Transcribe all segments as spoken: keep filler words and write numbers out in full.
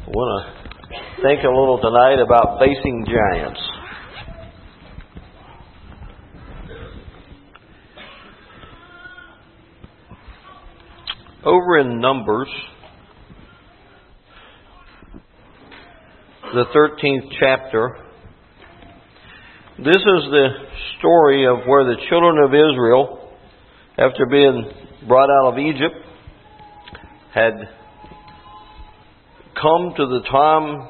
I want to think a little tonight about facing giants. Over in Numbers, the thirteenth chapter, this is the story of where the children of Israel, after being brought out of Egypt, had come to the time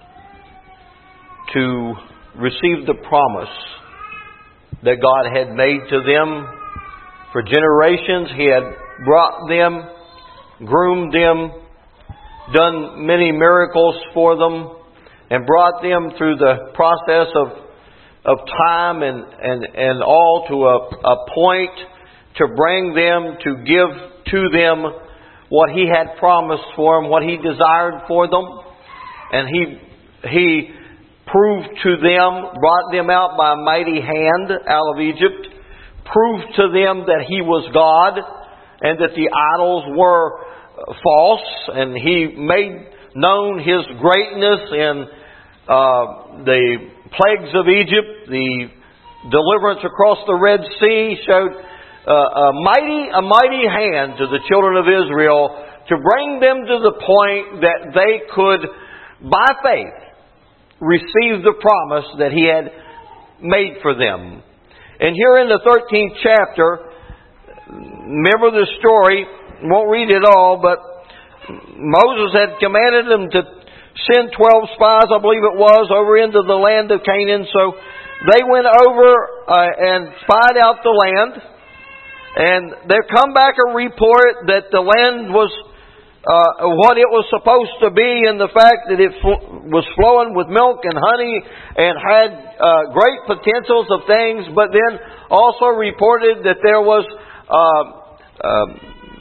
to receive the promise that God had made to them. For generations He had brought them, groomed them, done many miracles for them, and brought them through the process of of time and, and, and all to a, a point to bring them, to give to them what He had promised for them, what He desired for them. And He He proved to them, brought them out by a mighty hand out of Egypt, proved to them that He was God and that the idols were false, and He made known His greatness in uh, the plagues of Egypt. The deliverance across the Red Sea showed uh, a mighty, a mighty hand to the children of Israel to bring them to the point that they could, by faith, receive the promise that He had made for them. And here in the thirteenth chapter, remember the story, won't read it all, but Moses had commanded them to send twelve spies, I believe it was, over into the land of Canaan. So they went over uh, and spied out the land. And there come back a report that the land was uh, what it was supposed to be, in the fact that it fl- was flowing with milk and honey and had uh, great potentials of things, but then also reported that there was uh, uh,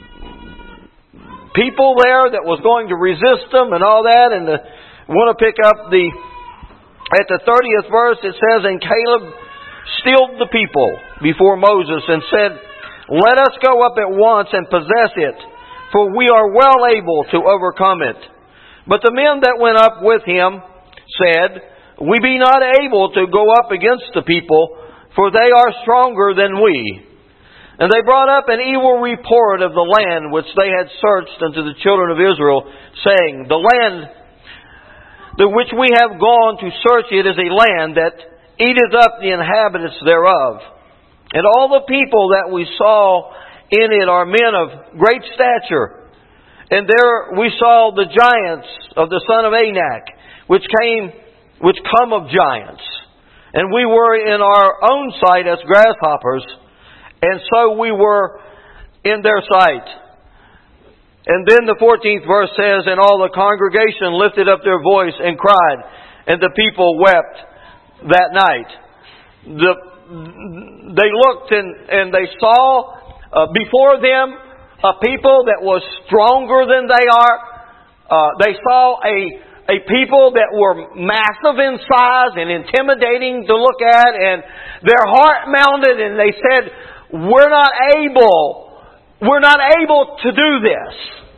people there that was going to resist them and all that. And the, I want to pick up the at the thirtieth verse. It says, "And Caleb stilled the people before Moses and said, 'Let us go up at once and possess it, for we are well able to overcome it.' But the men that went up with him said, 'We be not able to go up against the people, for they are stronger than we.' And they brought up an evil report of the land which they had searched unto the children of Israel, saying, 'The land the which we have gone to search it is a land that eateth up the inhabitants thereof. And all the people that we saw in it are men of great stature. And there we saw the giants of the son of Anak, which came, which come of giants. And we were in our own sight as grasshoppers, and so we were in their sight.' And then the fourteenth verse says, 'And all the congregation lifted up their voice and cried, and the people wept that night.'" The, they looked and, and they saw uh, before them a people that was stronger than they are. Uh, they saw a, a people that were massive in size and intimidating to look at, and their heart mounted, and they said, "We're not able We're not able to do this."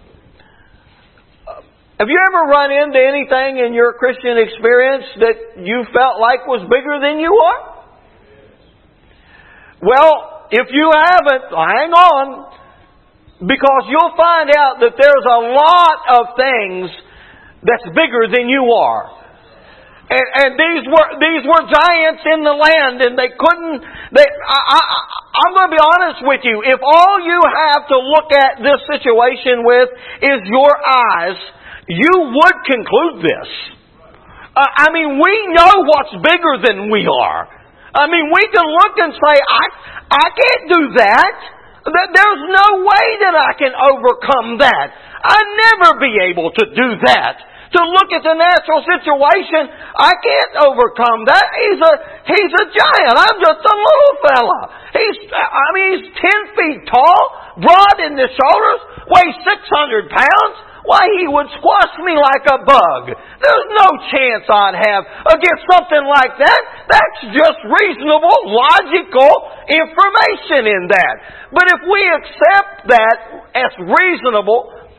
Have you ever run into anything in your Christian experience that you felt like was bigger than you are? Well, if you haven't, hang on, because you'll find out that there's a lot of things that's bigger than you are. And, and these were these were giants in the land, and they couldn't. They, I, I, I'm going to be honest with you. If all you have to look at this situation with is your eyes, you would conclude this. Uh, I mean, we know what's bigger than we are. I mean, we can look and say, "I, I can't do that. There's no way that I can overcome that. I'd never be able to do that." To look at the natural situation, I can't overcome that. He's a he's a giant. I'm just a little fella. He's I mean he's ten feet tall, broad in the shoulders, weighs six hundred pounds. Why, he would squash me like a bug. There's no chance I'd have against something like that. That's just reasonable, logical information in that. But if we accept that as reasonable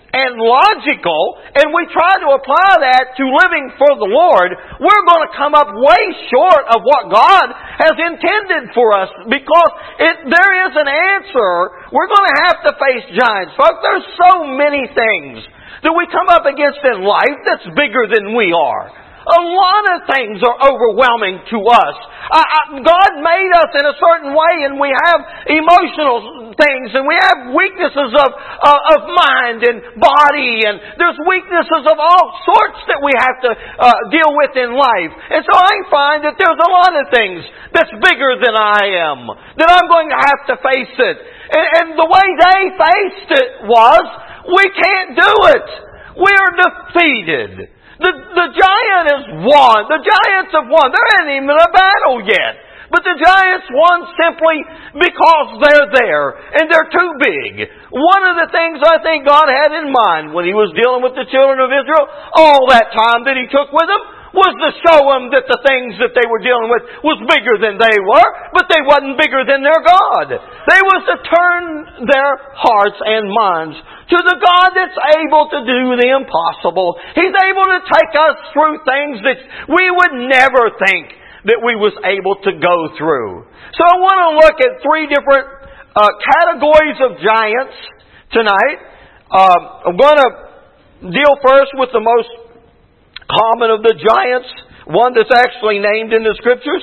and logical, and we try to apply that to living for the Lord, we're going to come up way short of what God has intended for us, because it, there is an answer. We're going to have to face giants. Folks, there's so many things that we come up against in life that's bigger than we are. A lot of things are overwhelming to us. Uh, uh, God made us in a certain way, and we have emotional things, and we have weaknesses of uh, of mind and body, and there's weaknesses of all sorts that we have to uh, deal with in life. And so I find that there's a lot of things that's bigger than I am, that I'm going to have to face it. And, and the way they faced it was, we can't do it. We're defeated. The, the giant has won. The giants have won. There ain't even a battle yet. But the giants won simply because they're there and they're too big. One of the things I think God had in mind when He was dealing with the children of Israel, all that time that He took with them, was to show them that the things that they were dealing with was bigger than they were, but they wasn't bigger than their God. They was to turn their hearts and minds to the God that's able to do the impossible. He's able to take us through things that we would never think that we was able to go through. So I want to look at three different uh, categories of giants tonight. Uh, I'm going to deal first with the most common of the giants, one that's actually named in the Scriptures.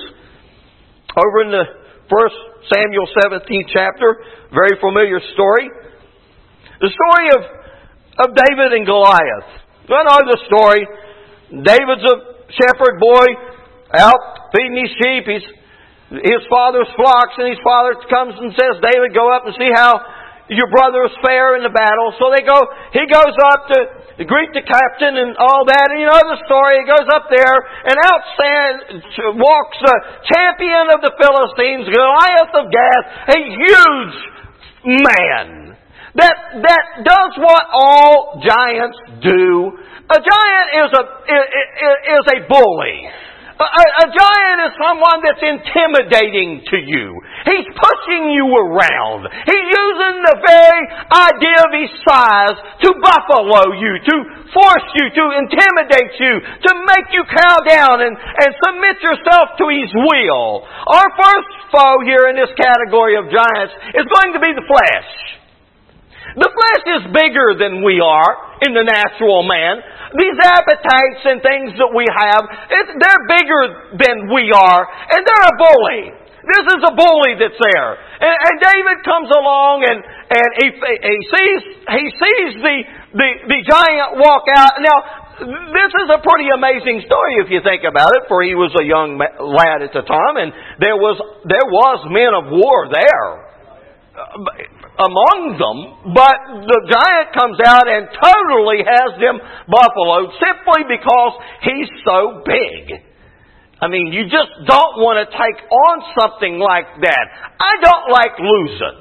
Over in the First Samuel seventeenth chapter, very familiar story. The story of, of David and Goliath. You know the story. David's a shepherd boy out feeding his sheep. He's his father's flocks, and his father comes and says, David, go up and see how your brothers fare in the battle. So they go, he goes up to greet the captain and all that. And you know the story. He goes up there, and out stand, walks the champion of the Philistines, Goliath of Gath, a huge man. That, that does what all giants do. A giant is a, is a bully. A, a giant is someone that's intimidating to you. He's pushing you around. He's using the very idea of his size to buffalo you, to force you, to intimidate you, to make you cow down and, and submit yourself to his will. Our first foe here in this category of giants is going to be the flesh. The flesh is bigger than we are in the natural man. These appetites and things that we have, it, they're bigger than we are, and they're a bully. This is a bully that's there. And, and David comes along and, and he, he sees he sees the, the, the giant walk out. Now, this is a pretty amazing story if you think about it, for he was a young lad at the time, and there was there was men of war there among them, but the giant comes out and totally has them buffaloed simply because he's so big. I mean, you just don't want to take on something like that. I don't like losing.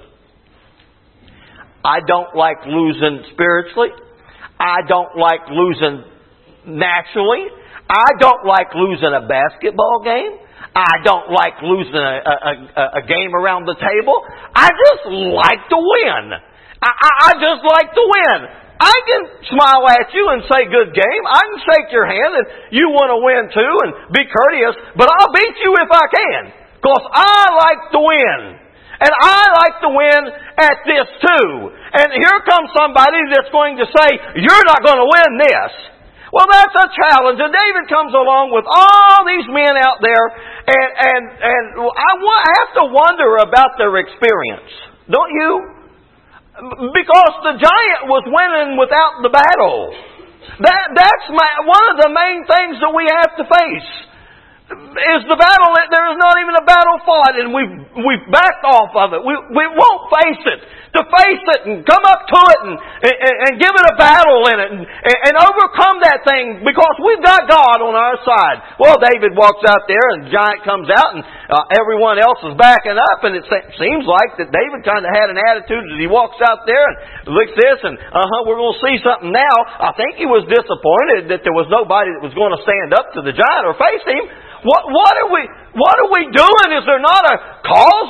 I don't like losing spiritually. I don't like losing naturally. I don't like losing a basketball game. I don't like losing a, a, a game around the table. I just like to win. I, I, I just like to win. I can smile at you and say, good game. I can shake your hand and you want to win too and be courteous, but I'll beat you if I can. Because I like to win. And I like to win at this too. And here comes somebody that's going to say, you're not going to win this. Well, that's a challenge. And David comes along with all these men out there, and and and I have to wonder about their experience, don't you? Because the giant was winning without the battle. That that's my, one of the main things that we have to face. Is the battle, there is not even a battle fought, and we've, we've backed off of it. We, we won't face it. To face it and come up to it and, and, and give it a battle in it and, and overcome that thing because we've got God on our side. Well, David walks out there and the giant comes out and uh, everyone else is backing up, and it seems like that David kind of had an attitude as he walks out there and looks this and, uh-huh, we're going to see something now. I think he was disappointed that there was nobody that was going to stand up to the giant or face him. What, what are we, what are we doing? Is there not a cause? What,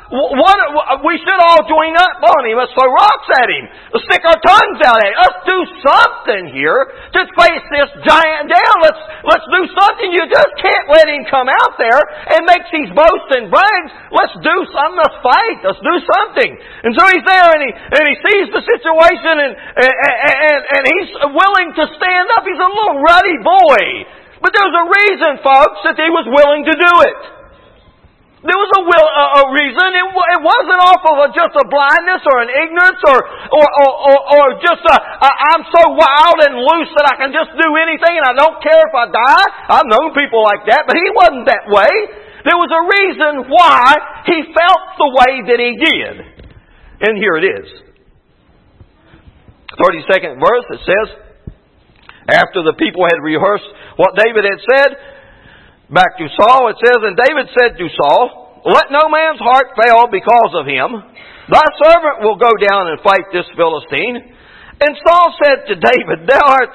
What, we should all join up on him. Let's throw rocks at him. Let's stick our tongues out at him. Let's do something here to face this giant down. Let's, let's do something. You just can't let him come out there and make these boasts and brags. Let's do something. Let's fight. Let's do something. And so he's there and he, and he sees the situation and, and, and, and he's willing to stand up. He's a little ruddy boy. But there's a reason, folks, that he was willing to do it. There was a, will, a, a reason. It, it wasn't off of a, just a blindness or an ignorance or or or, or, or just a, a I'm so wild and loose that I can just do anything and I don't care if I die. I've known people like that, but he wasn't that way. There was a reason why he felt the way that he did. And here it is. thirty-second verse, it says, after the people had rehearsed what David had said, back to Saul, it says, and David said to Saul, let no man's heart fail because of him. Thy servant will go down and fight this Philistine. And Saul said to David, thou art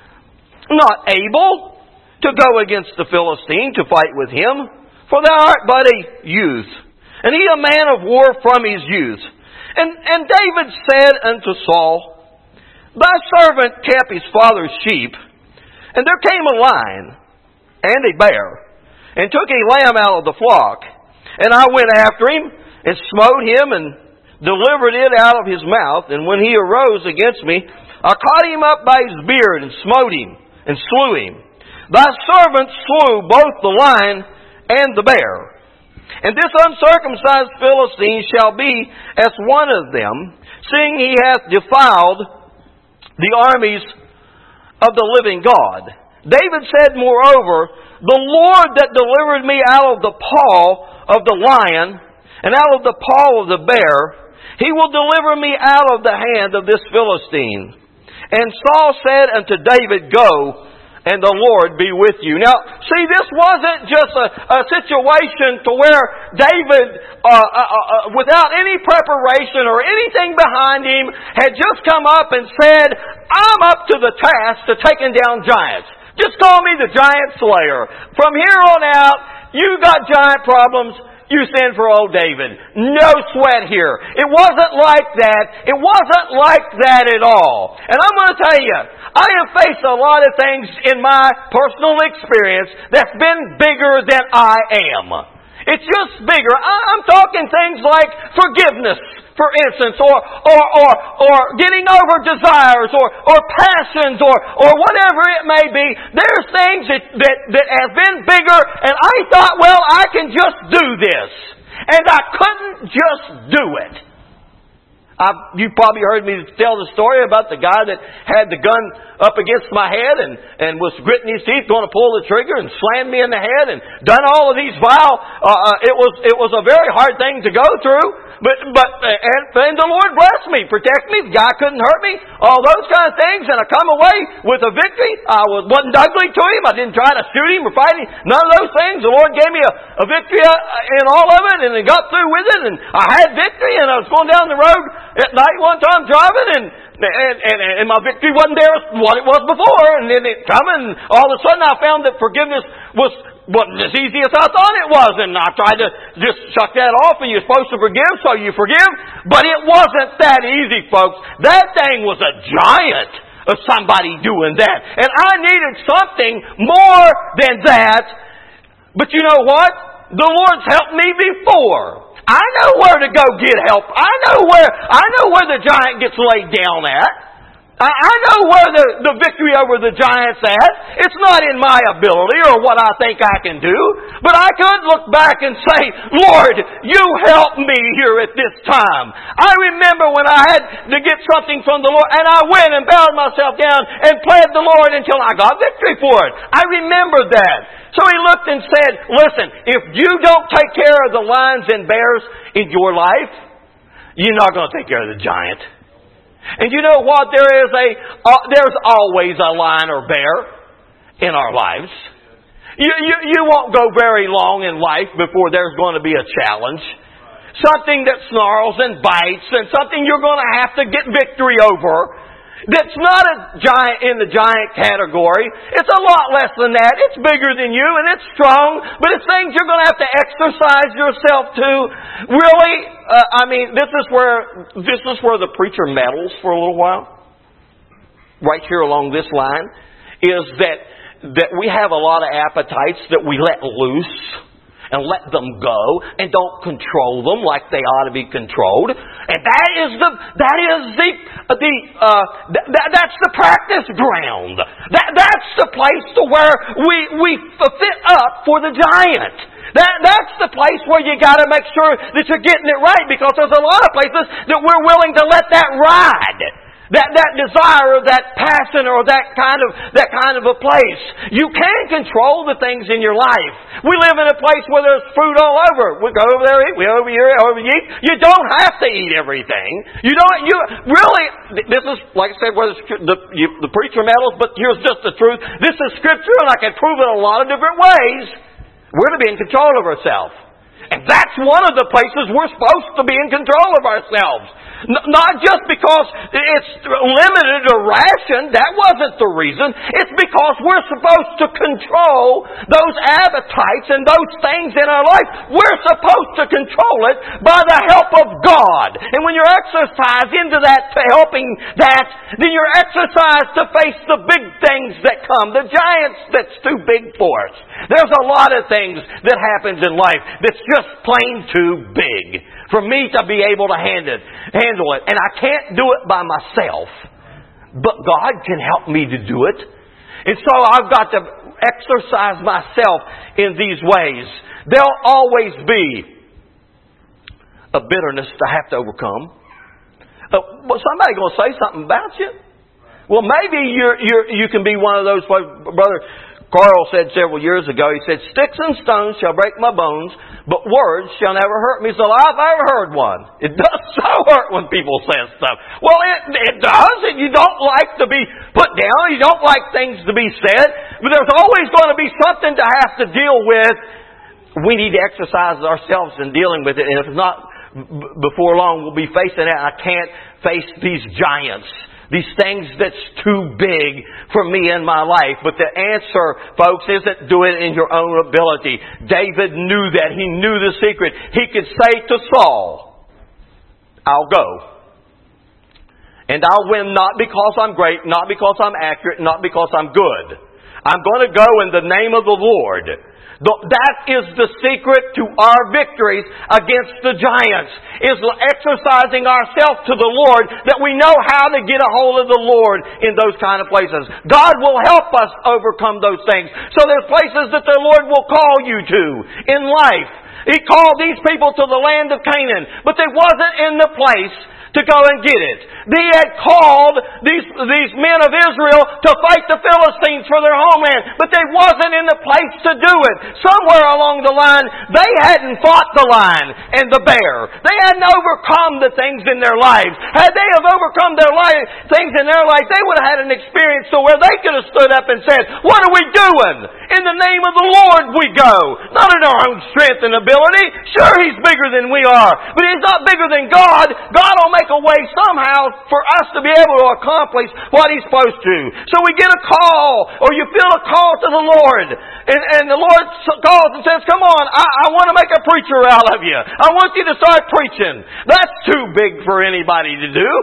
not able to go against the Philistine to fight with him, for thou art but a youth, and he a man of war from his youth. And, and David said unto Saul, thy servant kept his father's sheep, and there came a lion and a bear, and took a lamb out of the flock. And I went after him, and smote him, and delivered it out of his mouth. And when he arose against me, I caught him up by his beard, and smote him, and slew him. Thy servant slew both the lion and the bear. And this uncircumcised Philistine shall be as one of them, seeing he hath defiled the armies of the living God. David said, moreover, the Lord that delivered me out of the paw of the lion and out of the paw of the bear, He will deliver me out of the hand of this Philistine. And Saul said unto David, go, and the Lord be with you. Now, see, this wasn't just a, a situation to where David, uh, uh, uh, without any preparation or anything behind him, had just come up and said, I'm up to the task of taking down giants. Just call me the giant slayer. From here on out, you got giant problems, you send for old David. No sweat here. It wasn't like that. It wasn't like that at all. And I'm going to tell you, I have faced a lot of things in my personal experience that's been bigger than I am. It's just bigger. I'm talking things like forgiveness, for instance, or or or, or getting over desires, or, or passions, or, or whatever it may be. There's things that, that, that have been bigger, and I thought, well, I can just do this. And I couldn't just do it. I've, you've probably heard me tell the story about the guy that had the gun up against my head and, and was gritting his teeth, going to pull the trigger and slammed me in the head and done all of these vile. Uh, it was it was a very hard thing to go through, but but and, and the Lord blessed me, protect me. The guy couldn't hurt me. All those kind of things, and I come away with a victory. I was, wasn't ugly to him. I didn't try to shoot him or fight him. None of those things. The Lord gave me a, a victory in all of it, and I got through with it, and I had victory. And I was going down the road at night one time driving, and and, and and my victory wasn't there as what it was before. And then it come, and all of a sudden I found that forgiveness was wasn't as easy as I thought it was. And I tried to just chuck that off, and you're supposed to forgive, so you forgive. But it wasn't that easy, folks. That thing was a giant of somebody doing that. And I needed something more than that. But you know what? The Lord's helped me before. I know where to go get help. I know where I know where the giant gets laid down at. I, I know where the, the victory over the giant's at. It's not in my ability or what I think I can do. But I could look back and say, Lord, you helped me here at this time. I remember when I had to get something from the Lord, and I went and bowed myself down and pled the Lord until I got victory for it. I remember that. So he looked and said, listen, if you don't take care of the lions and bears in your life, you're not going to take care of the giant. And you know what? There is a, uh, there's always a lion or bear in our lives. You, you, you won't go very long in life before there's going to be a challenge. Something that snarls and bites, and something you're going to have to get victory over. That's not a giant in the giant category. It's a lot less than that. It's bigger than you and it's strong, but it's things you're going to have to exercise yourself to. Really, uh, I mean, this is where this is where the preacher meddles for a little while. Right here along this line is that that we have a lot of appetites that we let loose and let them go and don't control them like they ought to be controlled. And that is the that is the the uh, that, that's the practice ground. That that's the place to where we we fit up for the giant. That that's the place where you got to make sure that you're getting it right, because there's a lot of places that we're willing to let that ride. That, that desire or that passion or that kind of, that kind of a place. You can control the things in your life. We live in a place where there's fruit all over. We go over there, eat, we over here, over eat. You don't have to eat everything. You don't, you really, this is, like I said, where the, you, the preacher meddles, but here's just the truth. This is Scripture, and I can prove it a lot of different ways. We're to be in control of ourselves. And that's one of the places we're supposed to be in control of ourselves. Not just because it's limited or rationed. That wasn't the reason. It's because we're supposed to control those appetites and those things in our life. We're supposed to control it by the help of God. And when you're exercised into that, to helping that, then you're exercised to face the big things that come. The giants that's too big for us. There's a lot of things that happens in life that's just plain too big for me to be able to handle it. Handle it. And I can't do it by myself. But God can help me to do it. And so I've got to exercise myself in these ways. There'll always be a bitterness to have to overcome. Uh, well, somebody's going to say something about you. Well, maybe you're, you're, you can be one of those, Brother Carl said several years ago, he said, "Sticks and stones shall break my bones, but words shall never hurt me." So I've ever heard one. It does so hurt when people say stuff. Well, it, it does, and you don't like to be put down. You don't like things to be said. But there's always going to be something to have to deal with. We need to exercise ourselves in dealing with it. And if it's not b- before long, we'll be facing it. I can't face these giants. These things that's too big for me in my life. But the answer, folks, isn't do it in your own ability. David knew that. He knew the secret. He could say to Saul, "I'll go. And I'll win not because I'm great, not because I'm accurate, not because I'm good. I'm going to go in the name of the Lord." That is the secret to our victories against the giants, is exercising ourselves to the Lord, that we know how to get a hold of the Lord in those kind of places. God will help us overcome those things. So there's places that the Lord will call you to in life. He called these people to the land of Canaan, but they wasn't in the place to go and get it. He had called these, these men of Israel to fight the Philistines for their homeland, but they wasn't in the place to do it. Somewhere along the line, they hadn't fought the lion and the bear. They hadn't overcome the things in their lives. Had they have overcome their life, things in their life, they would have had an experience to where they could have stood up and said, "What are we doing? In the name of the Lord we go. Not in our own strength and ability. Sure, He's bigger than we are, but He's not bigger than God. God will make a way somehow for us to be able to accomplish what He's supposed to." So we get a call, or you feel a call to the Lord, and, and the Lord calls and says, "Come on, I, I want to make a preacher out of you. I want you to start preaching." That's too big for anybody to do.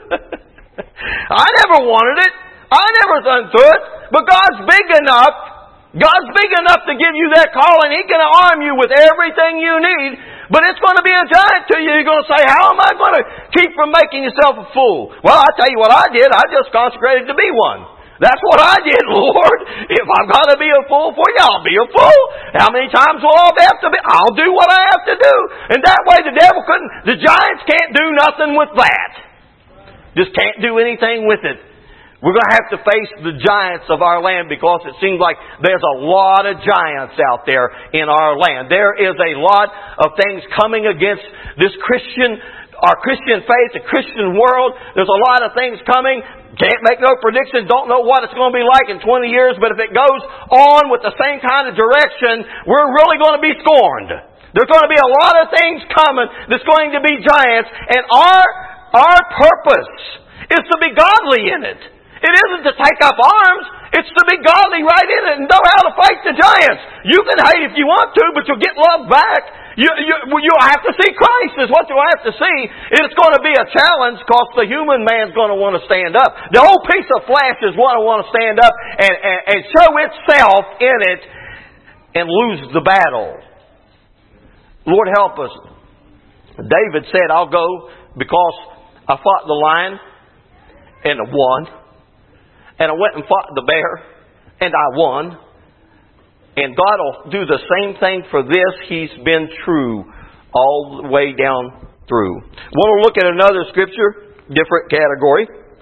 I never wanted it. I never done through it. But God's big enough. God's big enough to give you that call, and He can arm you with everything you need. But it's going to be a giant to you. You're going to say, "How am I going to keep from making yourself a fool?" Well, I tell you what I did. I just consecrated to be one. That's what I did, Lord. If I've got to be a fool for you, I'll be a fool. How many times will I have to be? I'll do what I have to do. And that way the devil couldn't, the giants can't do nothing with that. Just can't do anything with it. We're going to have to face the giants of our land, because it seems like there's a lot of giants out there in our land. There is a lot of things coming against this Christian, our Christian faith, the Christian world. There's a lot of things coming. Can't make no predictions. Don't know what it's going to be like in twenty years. But if it goes on with the same kind of direction, we're really going to be scorned. There's going to be a lot of things coming that's going to be giants. And our, our purpose is to be godly in it. It isn't to take up arms. It's to be godly right in it and know how to fight the giants. You can hate if you want to, but you'll get love back. You, you, you'll have to see Christ is what you'll have to see. It's going to be a challenge because the human man's going to want to stand up. The old piece of flesh is going to want to stand up and, and, and show itself in it and lose the battle. Lord help us. David said, I'll go because I fought the lion and I won. And I went and fought the bear and I won. And God will do the same thing for this. He's been true all the way down through. I want to look at another scripture, different category.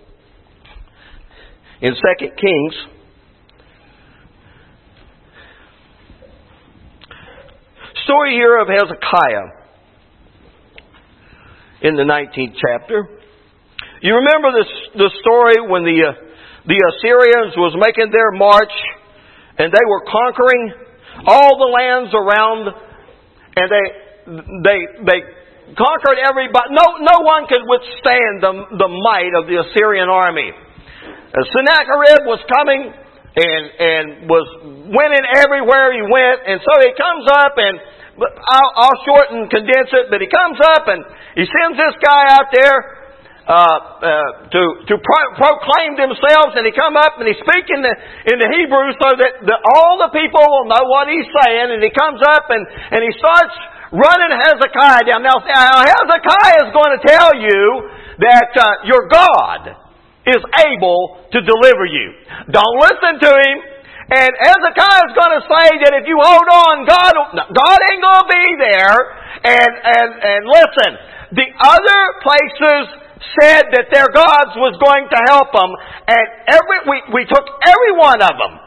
In Second Kings. Story here of Hezekiah in the nineteenth chapter. You remember this the story when the uh, the Assyrians was making their march and they were conquering all the lands around, and they they they conquered everybody. No no one could withstand the the might of the Assyrian army. Uh, Sennacherib was coming and and was winning everywhere he went, and so he comes up and I'll, I'll shorten and condense it, but he comes up and he sends this guy out there Uh, uh, to to pro- proclaim themselves, and he come up and he speak in the in the Hebrew so that the, all the people will know what he's saying. And he comes up and and he starts running Hezekiah down. Now, Hezekiah is going to tell you that uh, your God is able to deliver you. Don't listen to him. And Hezekiah is going to say that if you hold on, God God ain't going to be there. And and and listen, the other places said that their gods was going to help them, and every we, we took every one of them,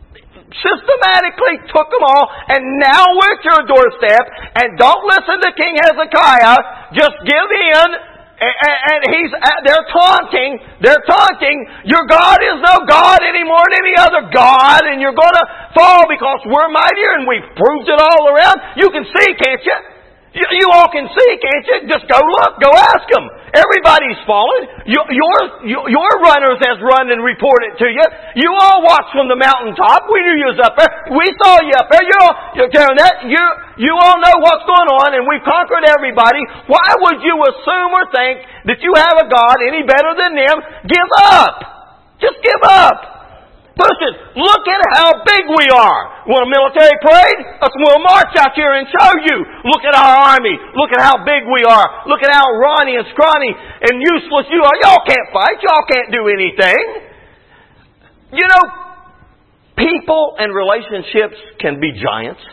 systematically took them all, and now we're at your doorstep, and don't listen to King Hezekiah, just give in, and, and he's they're taunting, they're taunting, your God is no God anymore than any other God, and you're going to fall because we're mightier, and we've proved it all around. You can see, can't you? You, you all can see, can't you? Just go look, go ask them. Everybody's fallen. Your, your, your runners has run and reported to you. You all watched from the mountaintop. We knew you was up there. We saw you up there. You all, you're carrying that. You, you all know what's going on, and we've conquered everybody. Why would you assume or think that you have a God any better than them? Give up. Just give up. Push it. Look at how big we are. Want a military parade? We'll march out here and show you. Look at our army. Look at how big we are. Look at how rawny and scrawny and useless you are. Y'all can't fight. Y'all can't do anything. You know, people and relationships can be giants.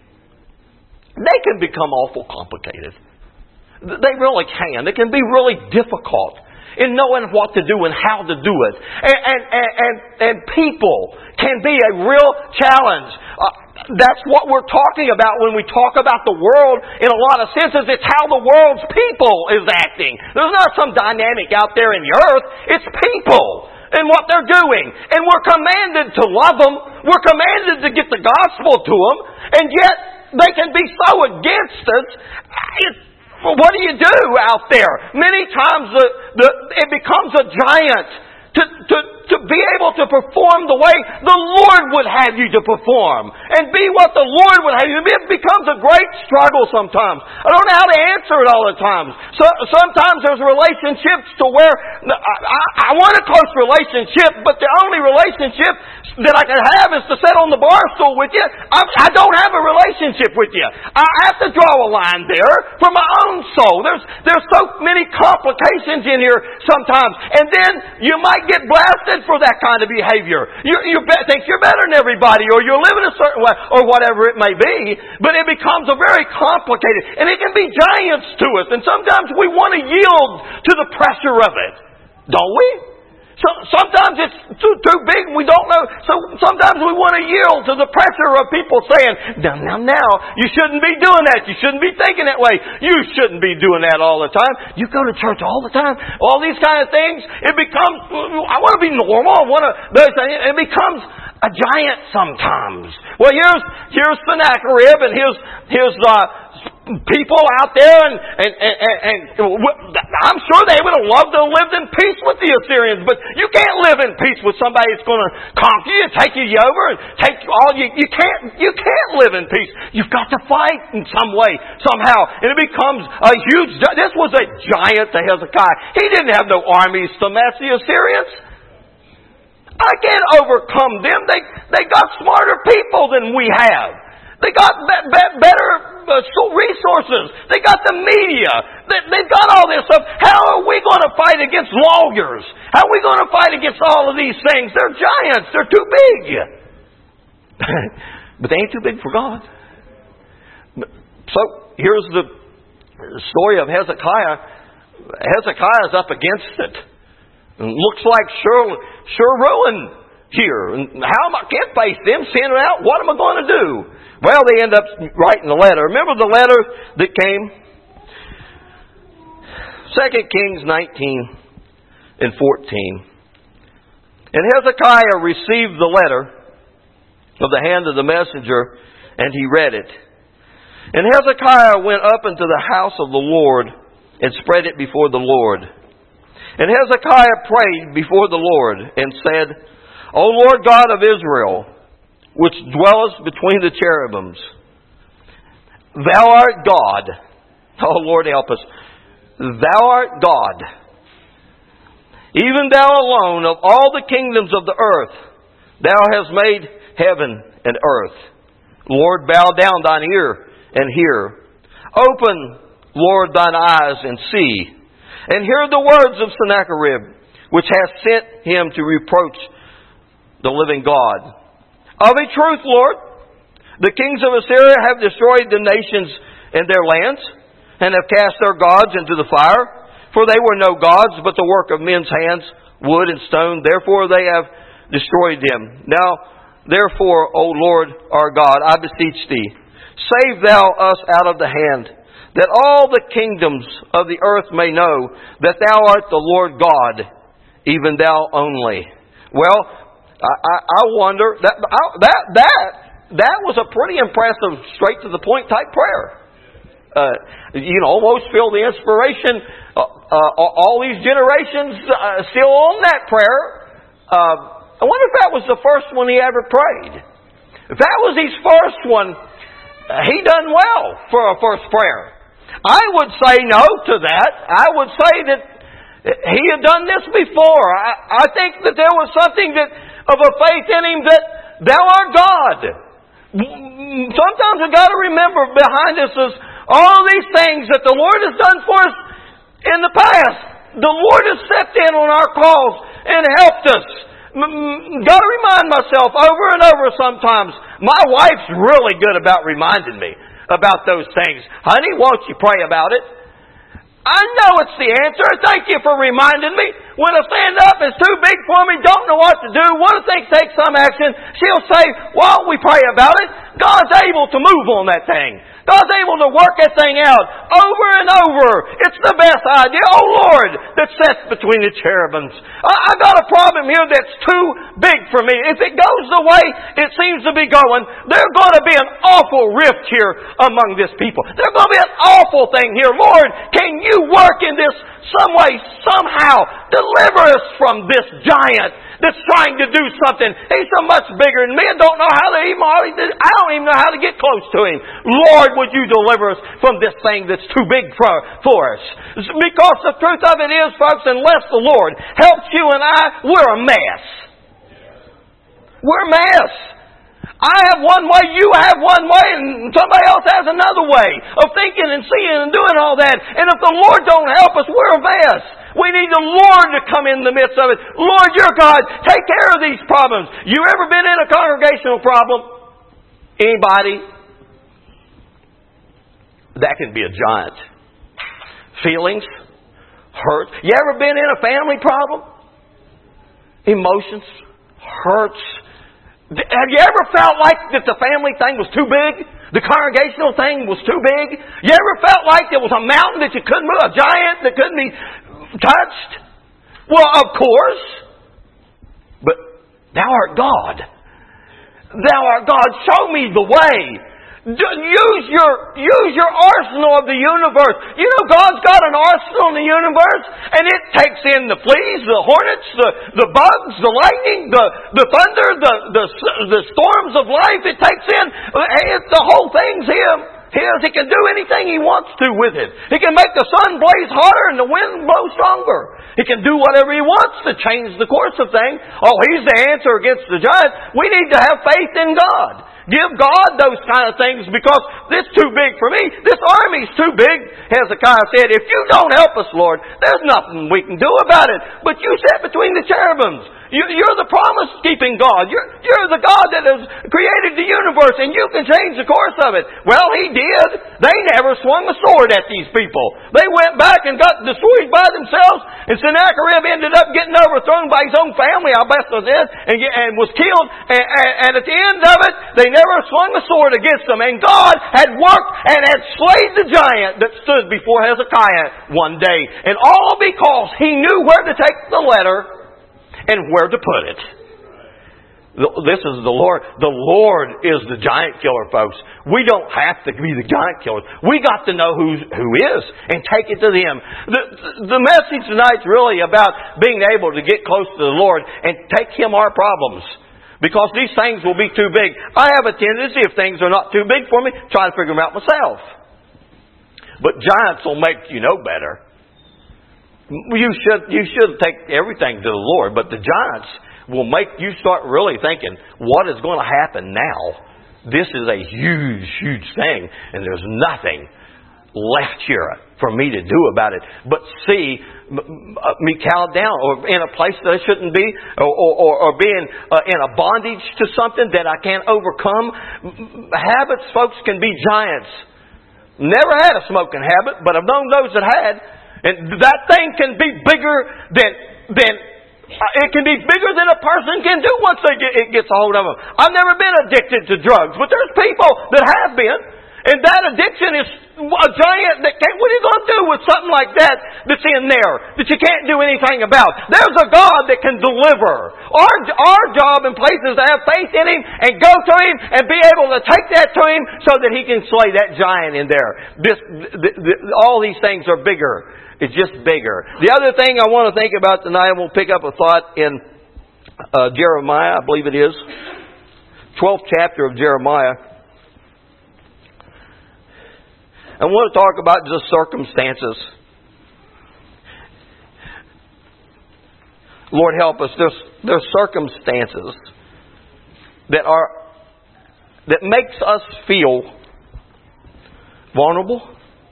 They can become awful complicated. They really can. They can be really difficult in knowing what to do and how to do it. And, and, and, and, and people can be a real challenge. Uh, that's what we're talking about when we talk about the world in a lot of senses. It's how the world's people is acting. There's not some dynamic out there in the earth. It's people and what they're doing. And we're commanded to love them. We're commanded to get the gospel to them. And yet they can be so against us. It's Well, what do you do out there? Many times the, the, it becomes a giant to, to, to be able to perform the way the Lord would have you to perform. And be what the Lord would have you to be. It becomes a great struggle sometimes. I don't know how to answer it all the time. So, sometimes there's relationships to where I, I, I want a close relationship, but the only relationship that I can have is to sit on the bar stool with you. I, I don't have a relationship with you. I have to draw a line there for my own soul. There's there's so many complications in here sometimes. And then you might get blasted for that kind of behavior. You, you be- think you're better than everybody, or you're living a certain way, or whatever it may be. But it becomes a very complicated, and it can be giants to us. And sometimes we want to yield to the pressure of it. Don't we? So, sometimes it's too, too big, we don't know. So sometimes we want to yield to the pressure of people saying, now, now, now, you shouldn't be doing that. You shouldn't be thinking that way. You shouldn't be doing that all the time. You go to church all the time. All these kind of things. It becomes, I want to be normal. I want to, it becomes a giant sometimes. Well, here's, here's Sennacherib and his, his, uh, people out there, and, and, and, and I'm sure they would have loved to have lived in peace with the Assyrians, but you can't live in peace with somebody that's going to conquer you and take you over and take all you. You can't. You can't live in peace. You've got to fight in some way, somehow, and it becomes a huge. This was a giant to Hezekiah. He didn't have no armies to match the Assyrians. I can't overcome them. They they got smarter people than we have. They got be- be- better uh, resources. They got the media. They, they've got all this stuff. How are we going to fight against lawyers? How are we going to fight against all of these things? They're giants. They're too big. But they ain't too big for God. So here's the story of Hezekiah. Hezekiah is up against it. It looks like sure, sure ruin here. And how am I can't face them, send them out? What am I going to do? Well, they end up writing a letter. Remember the letter that came? Second Kings nineteen and fourteen. And Hezekiah received the letter of the hand of the messenger, and he read it. And Hezekiah went up into the house of the Lord and spread it before the Lord. And Hezekiah prayed before the Lord and said, O Lord God of Israel, which dwellest between the cherubims, Thou art God. Oh Lord, help us. Thou art God. Even Thou alone of all the kingdoms of the earth, Thou hast made heaven and earth. Lord, bow down Thine ear and hear. Open, Lord, Thine eyes and see. And hear the words of Sennacherib, which hath sent him to reproach the living God. Of a truth, Lord, the kings of Assyria have destroyed the nations and their lands, and have cast their gods into the fire. For they were no gods, but the work of men's hands, wood and stone. Therefore they have destroyed them. Now, therefore, O Lord our God, I beseech Thee, save Thou us out of the hand, that all the kingdoms of the earth may know that Thou art the Lord God, even Thou only. Well, I, I, I wonder, that, that, that, that was a pretty impressive, straight to the point type prayer. Uh, you know, almost feel the inspiration, uh, uh, all these generations uh, still on that prayer. Uh, I wonder if that was the first one he ever prayed. If that was his first one, uh, he done well for a first prayer. I would say no to that. I would say that he had done this before. I, I think that there was something that of a faith in him that Thou art God. Sometimes we've got to remember behind us is all these things that the Lord has done for us in the past. The Lord has stepped in on our calls and helped us. Got to remind myself over and over sometimes. My wife's really good about reminding me about those things. Honey, won't you pray about it? I know it's the answer. Thank you for reminding me. When I stand up, it's too big for me, don't know what to do, want to think, take some action, she'll say, why don't we pray about it? God's able to move on that thing. God's able to work that thing out over and over. It's the best idea. Oh Lord, that sits between the cherubims. I, I got a problem here that's too big for me. If it goes the way it seems to be going, there's going to be an awful rift here among this people. There's going to be an awful thing here. Lord, can you work in this some way, somehow? Deliver us from this giant that's trying to do something. He's so much bigger than me. I don't know how to even, I don't even know how to get close to him. Lord, would you deliver us from this thing that's too big for, for us? Because the truth of it is, folks, unless the Lord helps you and I, we're a mess. We're a mess. I have one way, you have one way, and somebody else has another way of thinking and seeing and doing all that. And if the Lord don't help us, we're a mess. We need the Lord to come in the midst of it. Lord, you're God. Take care of these problems. You ever been in a congregational problem? Anybody? That can be a giant. Feelings, hurt. You ever been in a family problem? Emotions, hurts. Have you ever felt like that the family thing was too big? The congregational thing was too big? You ever felt like there was a mountain that you couldn't move, a giant that couldn't be touched? Well, of course. But Thou art God. Thou art God. Show me the way. Use your, use your arsenal of the universe. You know, God's got an arsenal in the universe, and it takes in the fleas, the hornets, the, the bugs, the lightning, the, the thunder, the, the, the storms of life. It takes in, it, the whole thing's Him. His. He can do anything He wants to with it. He can make the sun blaze hotter and the wind blow stronger. He can do whatever He wants to change the course of things. Oh, He's the answer against the giant. We need to have faith in God. Give God those kind of things because it's too big for me. This army's too big. Hezekiah said, if you don't help us, Lord, there's nothing we can do about it. But you sat between the cherubims. You, you're the promise-keeping God. You're, you're the God that has created the universe, and you can change the course of it. Well, He did. They never swung a sword at these people. They went back and got destroyed by themselves, and Sennacherib ended up getting overthrown by his own family, I bet they did, and, and was killed. And, and, and at the end of it, they never swung a sword against them. And God had worked and had slayed the giant that stood before Hezekiah one day. And all because he knew where to take the letter and where to put it. This is the Lord. The Lord is the giant killer, folks. We don't have to be the giant killers. We got to know who's, who is and take it to them. The, the message tonight's really about being able to get close to the Lord and take Him our problems. Because these things will be too big. I have a tendency, if things are not too big for me, try to figure them out myself. But giants will make you know better. You should, you should take everything to the Lord, but the giants will make you start really thinking, what is going to happen now? This is a huge, huge thing, and there's nothing left here for me to do about it but see me cowed down or in a place that I shouldn't be, or, or, or being uh, in a bondage to something that I can't overcome. Habits, folks, can be giants. Never had a smoking habit, but I've known those that had. And that thing can be bigger than, than it can be bigger than a person can do once they get, it gets a hold of them. I've never been addicted to drugs, but there's people that have been. And that addiction is a giant that can't, what are you going to do with something like that that's in there that you can't do anything about? There's a God that can deliver. Our, our job and place is to have faith in Him and go to Him and be able to take that to Him so that He can slay that giant in there. This, the, the, all these things are bigger. It's just bigger. The other thing I want to think about tonight, and we'll pick up a thought in uh, Jeremiah, I believe it is. twelfth chapter of Jeremiah. I want to talk about just circumstances. Lord help us. There's, there's circumstances that are that makes us feel vulnerable.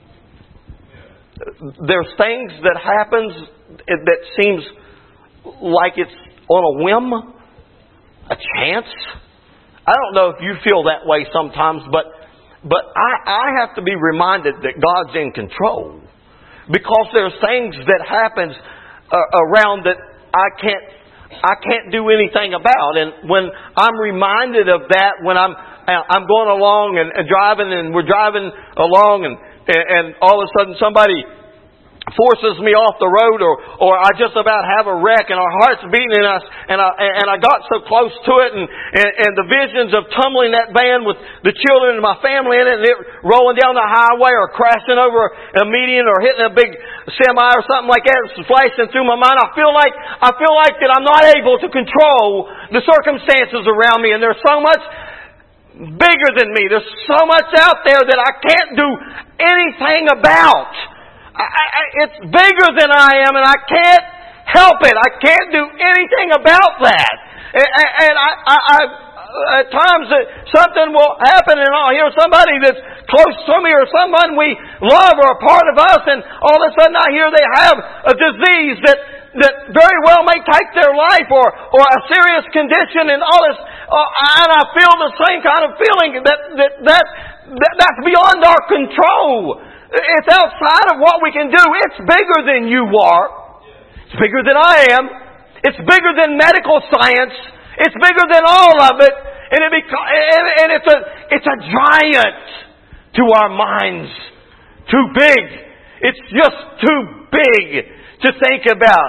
There's things that happens that seems like it's on a whim, a chance. I don't know if you feel that way sometimes, but but I, I have to be reminded that God's in control, because there's things that happens uh, around that I can't I can't do anything about. And when I'm reminded of that, when I'm I'm going along and, and driving, and we're driving along, and and all of a sudden somebody forces me off the road, or or I just about have a wreck, and our heart's beating in us, and I and I got so close to it, and, and and the visions of tumbling that van with the children and my family in it, and it rolling down the highway, or crashing over a median, or hitting a big semi or something like that, it's flashing through my mind. I feel like I feel like that I'm not able to control the circumstances around me, and there's so much bigger than me. There's so much out there that I can't do anything about. I, I, it's bigger than I am, and I can't help it. I can't do anything about that. And, and I, I, I, at times that something will happen, and I'll hear somebody that's close to me, or someone we love, or a part of us, and all of a sudden I hear they have a disease that that very well may take their life, or or a serious condition, and all this, uh, and I feel the same kind of feeling that that that, that that's beyond our control. It's outside of what we can do. It's bigger than you are. It's bigger than I am. It's bigger than medical science. It's bigger than all of it, and it beca- and, and it's a it's a giant to our minds. Too big. It's just too big to think about.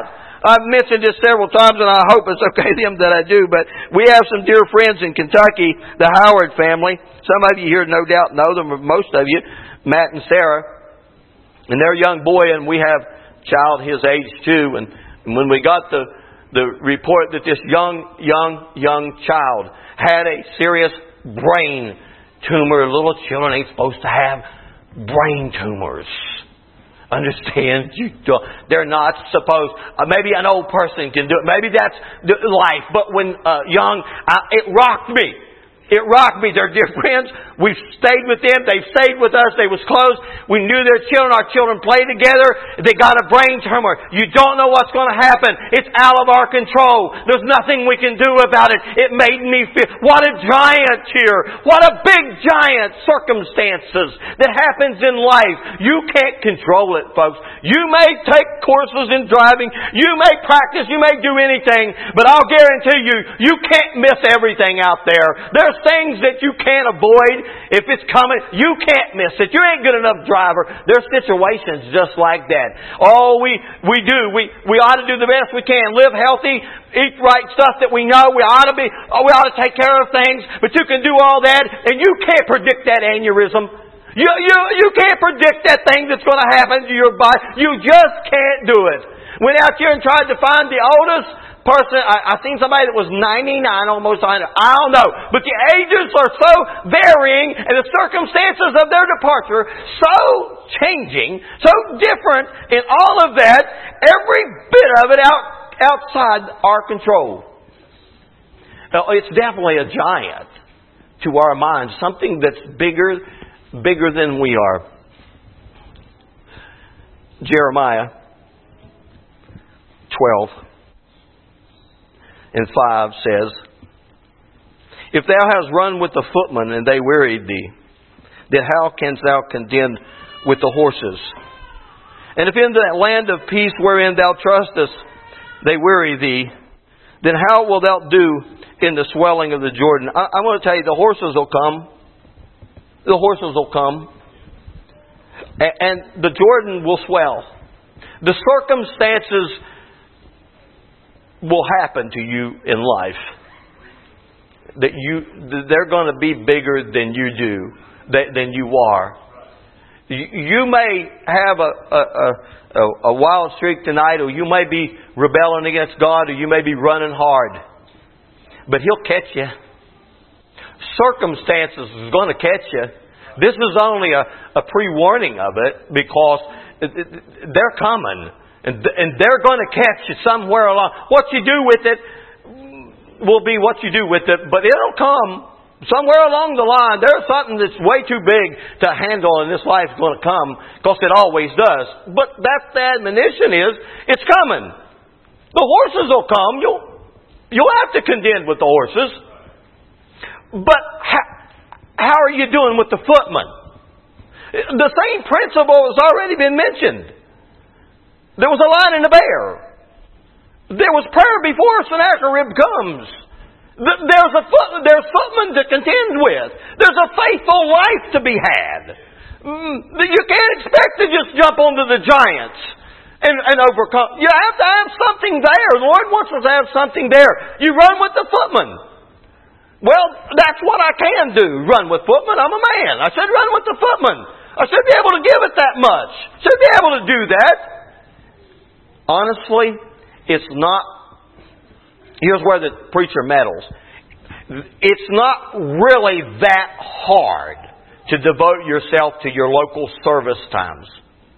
I've mentioned this several times, and I hope it's okay to them that I do, but we have some dear friends in Kentucky, the Howard family. Some of you here no doubt know them, or most of you, Matt and Sarah. And their young boy, and we have a child his age too. And when we got the, the report that this young, young, young child had a serious brain tumor, little children ain't supposed to have brain tumors. Understand? You don't, they're not supposed. Uh, maybe an old person can do it. Maybe that's the life. But when uh, young, uh, it rocked me. It rocked me. They're dear friends. We've stayed with them. They've stayed with us. They was close. We knew their children. Our children played together. They got a brain tumor. You don't know what's going to happen. It's out of our control. There's nothing we can do about it. It made me feel, what a giant here. What a big giant circumstances that happens in life. You can't control it, folks. You may take courses in driving. You may practice. You may do anything. But I'll guarantee you, you can't miss everything out there. There's things that you can't avoid. If it's coming, you can't miss it. You ain't good enough driver. There's situations just like that. Oh, we, we do. We, we ought to do the best we can. Live healthy. Eat right stuff that we know. We ought to be, oh, we ought to take care of things. But you can do all that, and you can't predict that aneurysm. You, you, you can't predict that thing that's going to happen to your body. You just can't do it. Went out here and tried to find the oldest person. I, I seen somebody that was ninety-nine, almost one hundred. I don't know. But the ages are so varying and the circumstances of their departure so changing, so different in all of that, every bit of it out, outside our control. Now, it's definitely a giant to our minds, something that's bigger, bigger than we are. Jeremiah twelve. And five says, if thou hast run with the footmen, and they wearied thee, then how canst thou contend with the horses? And if in that land of peace wherein thou trustest they weary thee, then how wilt thou do in the swelling of the Jordan? I, I want to tell you, the horses will come. The horses will come. And, and the Jordan will swell. The circumstances will happen to you in life. That you, they're going to be bigger than you do, than you are. You may have a, a, a, a wild streak tonight, or you may be rebelling against God, or you may be running hard. But He'll catch you. Circumstances is going to catch you. This is only a, a pre-warning of it, because they're coming. And they're going to catch you somewhere along. What you do with it will be what you do with it. But it'll come somewhere along the line. There's something that's way too big to handle in this life is going to come. Because it always does. But that's the admonition is, it's coming. The horses will come. You'll, you'll have to contend with the horses. But how, how are you doing with the footmen? The same principle has already been mentioned. There was a lion and a bear. There was prayer before Sennacherib comes. There's a foot, there's footmen to contend with. There's a faithful life to be had. You can't expect to just jump onto the giants and, and overcome. You have to have something there. The Lord wants us to have something there. You run with the footmen. Well, that's what I can do. Run with footmen. I'm a man. I should run with the footmen. I should be able to give it that much. Should be able to do that. Honestly, it's not, here's where the preacher meddles. It's not really that hard to devote yourself to your local service times.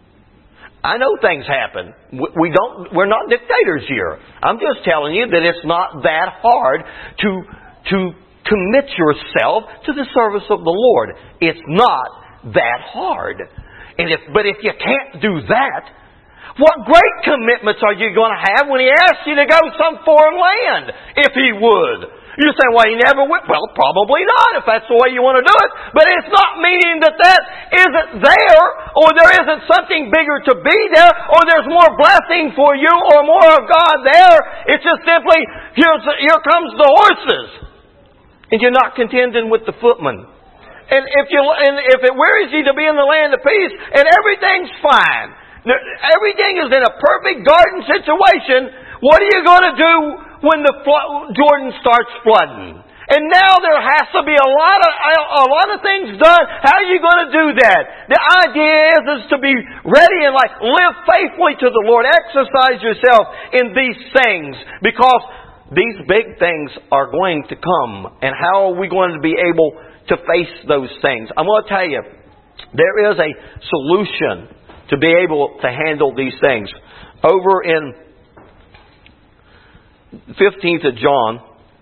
I know things happen. We don't, we're not dictators here. I'm just telling you that it's not that hard to, to commit yourself to the service of the Lord. It's not that hard. And if, but if you can't do that, what great commitments are you going to have when He asks you to go some foreign land, if He would? You say, well, He never would. Well, probably not, if that's the way you want to do it. But it's not meaning that that isn't there, or there isn't something bigger to be there, or there's more blessing for you, or more of God there. It's just simply, here's, here comes the horses. And you're not contending with the footmen. And if you, and if it wearies you to be in the land of peace, and everything's fine, everything is in a perfect garden situation, what are you going to do when the flo- Jordan starts flooding? And now there has to be a lot of a lot of things done. How are you going to do that? The idea is, is to be ready and like live faithfully to the Lord. Exercise yourself in these things, because these big things are going to come. And how are we going to be able to face those things? I'm going to tell you, there is a solution to be able to handle these things. Over in fifteenth of John,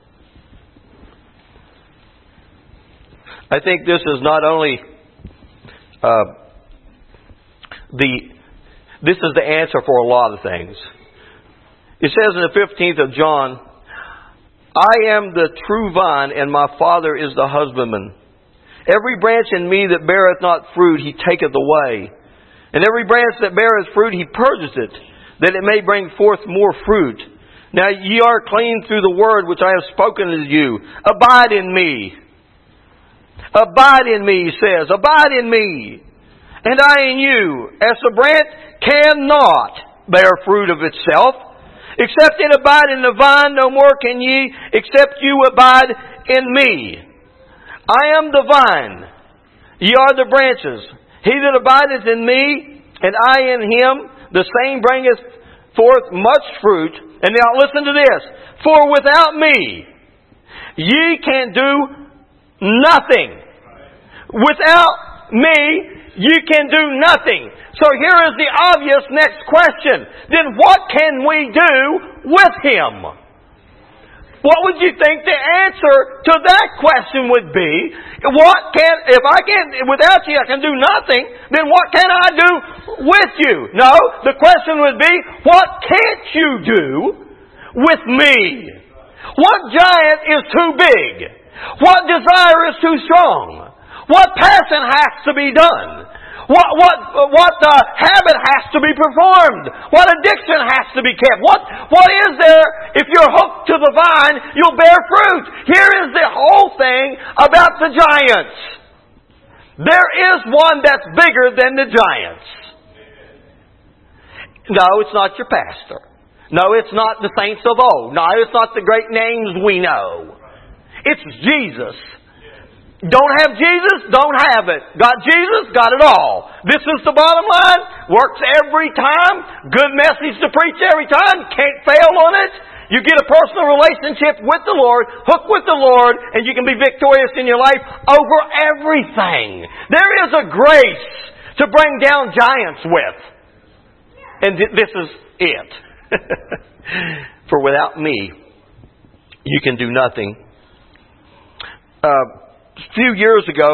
I think this is not only uh, the this is the answer for a lot of things. It says in the fifteenth of John, I am the true vine, and my Father is the husbandman. Every branch in me that beareth not fruit, He taketh away. And every branch that beareth fruit, He purges it, that it may bring forth more fruit. Now ye are clean through the word which I have spoken to you. Abide in me. Abide in me, He says. Abide in me, and I in you. As the branch cannot bear fruit of itself, except it abide in the vine, no more can ye, except you abide in me. I am the vine, ye are the branches. He that abideth in me, and I in him, the same bringeth forth much fruit. And now listen to this. For without me, ye can do nothing. Without me, you can do nothing. So here is the obvious next question. Then what can we do with Him? What would you think the answer to that question would be? What can, if I can, without you I can do nothing, then what can I do with you? No, the question would be, what can't you do with me? What giant is too big? What desire is too strong? What passion has to be done? What what what uh, habit has to be performed? What addiction has to be kept? What what is there? If you're hooked to the vine, you'll bear fruit. Here is the whole thing about the giants. There is one that's bigger than the giants. No, it's not your pastor. No, it's not the saints of old. No, it's not the great names we know. It's Jesus. Don't have Jesus, don't have it. Got Jesus, got it all. This is the bottom line. Works every time. Good message to preach every time. Can't fail on it. You get a personal relationship with the Lord, hook with the Lord, and you can be victorious in your life over everything. There is a grace to bring down giants with. And th- this is it. For without me, you can do nothing. Uh, A few years ago,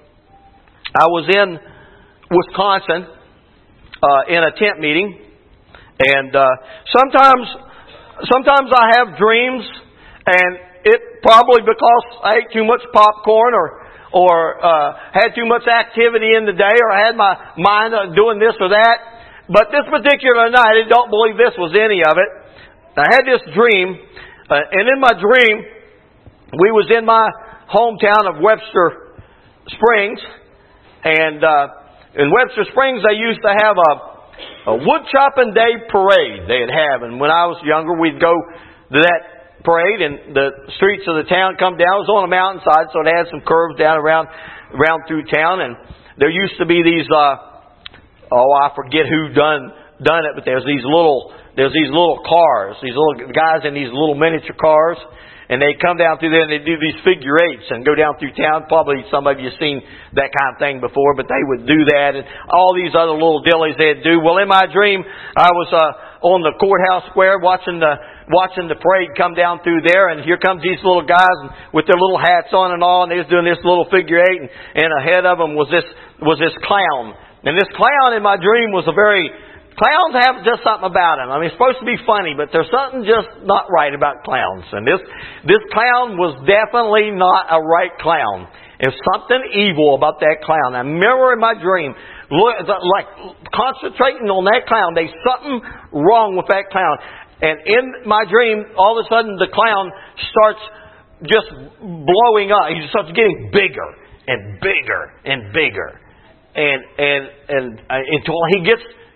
I was in Wisconsin uh, in a tent meeting, and uh, sometimes, sometimes I have dreams, and it probably because I ate too much popcorn, or or uh, had too much activity in the day, or I had my mind on doing this or that. But this particular night, I don't believe this was any of it. I had this dream, uh, and in my dream, we was in my hometown of Webster Springs, and uh, in Webster Springs they used to have a, a wood chopping day parade they'd have, and when I was younger we'd go to that parade, and the streets of the town come down. It was on a mountainside, so it had some curves down around around through town, and there used to be these uh, oh I forget who done done it, but there's these little there's these little cars, these little guys in these little miniature cars. And they come down through there and they do these figure eights and go down through town. Probably some of you have seen that kind of thing before, but they would do that and all these other little dillies they'd do. Well, in my dream, I was uh, on the courthouse square watching the watching the parade come down through there, and here comes these little guys with their little hats on and all, and they was doing this little figure eight, and, and ahead of them was this was this clown. And this clown in my dream was a very Clowns have just something about them. I mean, it's supposed to be funny, but there's something just not right about clowns. And this this clown was definitely not a right clown. There's something evil about that clown. I remember in my dream, like concentrating on that clown. There's something wrong with that clown. And in my dream, all of a sudden, the clown starts just blowing up. He starts getting bigger and bigger and bigger, and and and uh, until he gets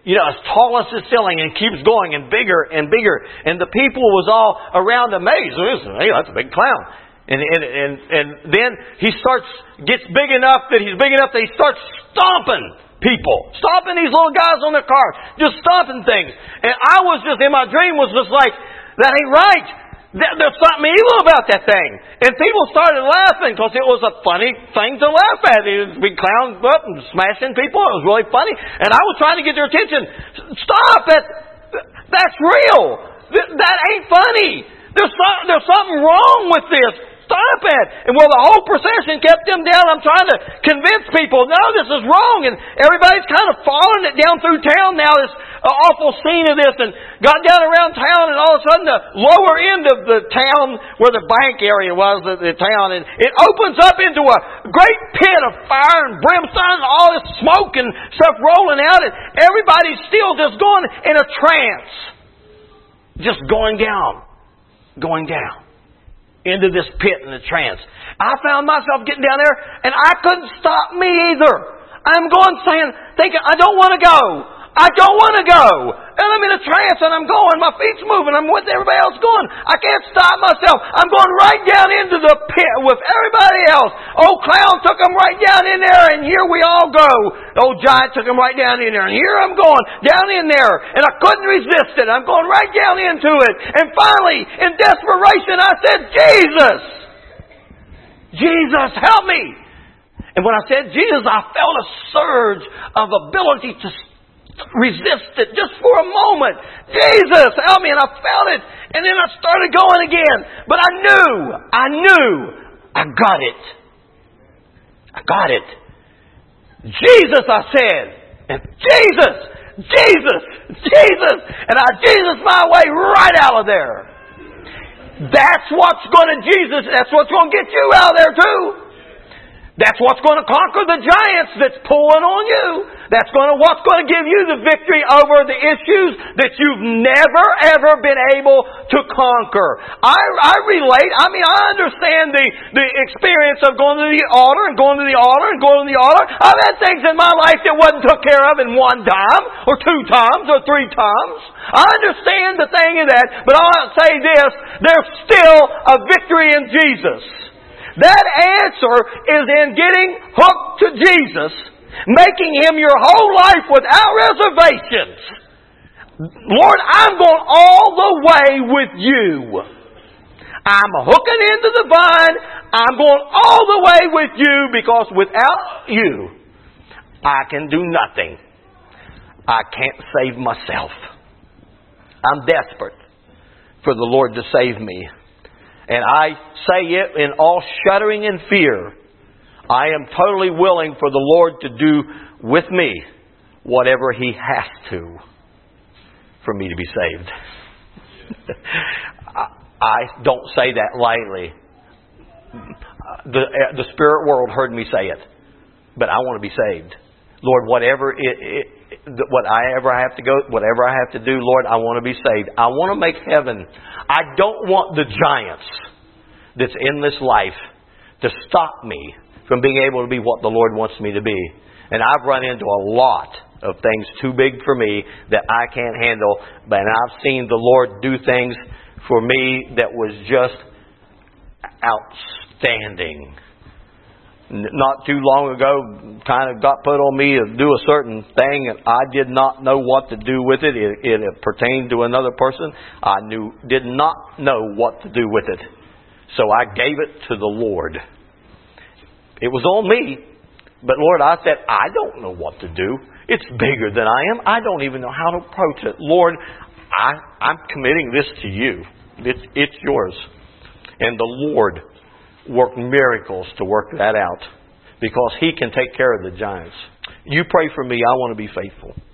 you know, as tall as the ceiling and keeps going and bigger and bigger. And the people was all around amazed. Hey, that's a big clown. And, and, and, and then he starts, gets big enough that he's big enough that he starts stomping people. Stomping these little guys on their cars. Just stomping things. And I was just, in my dream was just like, that ain't right. There's something evil about that thing. And people started laughing because it was a funny thing to laugh at. He was big clown up and smashing people. It was really funny. And I was trying to get their attention. Stop it. That's real. That ain't funny. There's, some, there's something wrong with this. Stop it. And well, the whole procession kept them down. I'm trying to convince people, no, this is wrong. And everybody's kind of following it down through town now, this uh, awful scene of this. And got down around town, and all of a sudden the lower end of the town, where the bank area was, the, the town, and it opens up into a great pit of fire and brimstone and all this smoke and stuff rolling out. And everybody's still just going in a trance. Just going down. Going down. Into this pit in a trance. I found myself getting down there, and I couldn't stop me either. I'm going saying, thinking, I don't want to go. I don't want to go. And I'm in a trance, and I'm going. My feet's moving. I'm with everybody else going. I can't stop myself. I'm going right down into the pit with everybody else. Old clown took them right down in there, and here we all go. The old giant took them right down in there, and here I'm going down in there. And I couldn't resist it. I'm going right down into it. And finally, in desperation, I said, Jesus! Jesus, help me! And when I said Jesus, I felt a surge of ability to resist it just for a moment. Jesus, help me. And I felt it. And then I started going again. But I knew, I knew, I got it. I got it. Jesus, I said. And Jesus, Jesus, Jesus. And I Jesus my way right out of there. That's what's going to Jesus. That's what's going to get you out of there too. That's what's going to conquer the giants that's pulling on you. That's going to what's going to give you the victory over the issues that you've never ever been able to conquer. I, I relate. I mean, I understand the, the experience of going to the altar and going to the altar and going to the altar. I've had things in my life that wasn't took care of in one time or two times or three times. I understand the thing of that, but I'll say this, there's still a victory in Jesus. That answer is in getting hooked to Jesus, making Him your whole life without reservations. Lord, I'm going all the way with you. I'm hooking into the vine. I'm going all the way with you because without you, I can do nothing. I can't save myself. I'm desperate for the Lord to save me. And I say it in all shuddering and fear. I am totally willing for the Lord to do with me whatever He has to for me to be saved. I don't say that lightly. The, the spirit world heard me say it. But I want to be saved. Lord, whatever it, it, what I ever have to go, whatever I have to do, Lord, I want to be saved. I want to make heaven. I don't want the giants that's in this life to stop me from being able to be what the Lord wants me to be. And I've run into a lot of things too big for me that I can't handle. But I've seen the Lord do things for me that was just outstanding. Not too long ago, kind of got put on me to do a certain thing, and I did not know what to do with it. It, it pertained to another person. I knew, did not know what to do with it. So I gave it to the Lord. It was on me. But Lord, I said, I don't know what to do. It's bigger than I am. I don't even know how to approach it. Lord, I, I'm committing this to you. It's, it's yours. And the Lord worked miracles to work that out. Because He can take care of the giants. You pray for me. I want to be faithful.